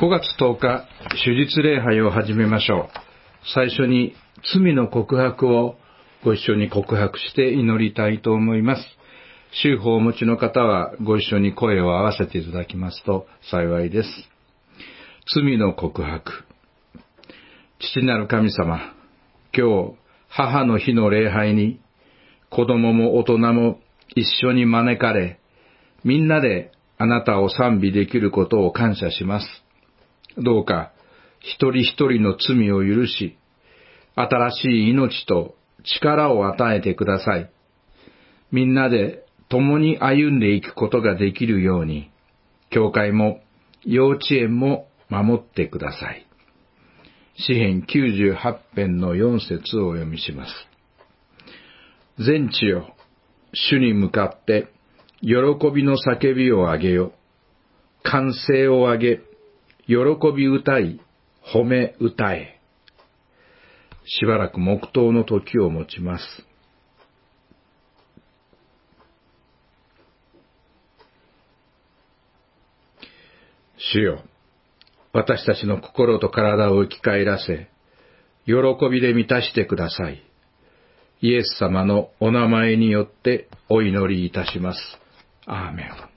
5月10日、主日礼拝を始めましょう。最初に罪の告白をご一緒に告白して祈りたいと思います。宗法をお持ちの方はご一緒に声を合わせていただきますと幸いです。罪の告白。父なる神様、今日母の日の礼拝に子供も大人も一緒に招かれ、みんなであなたを賛美できることを感謝します。どうか一人一人の罪を許し、新しい命と力を与えてください。みんなで共に歩んでいくことができるように、教会も幼稚園も守ってください。詩編98編の4節をお読みします。全地よ、主に向かって喜びの叫びをあげよ。歓声をあげ、喜び歌い、褒め歌え。しばらく黙祷の時を持ちます。主よ、私たちの心と体を生き返らせ、喜びで満たしてください。イエス様のお名前によってお祈りいたします。アーメン。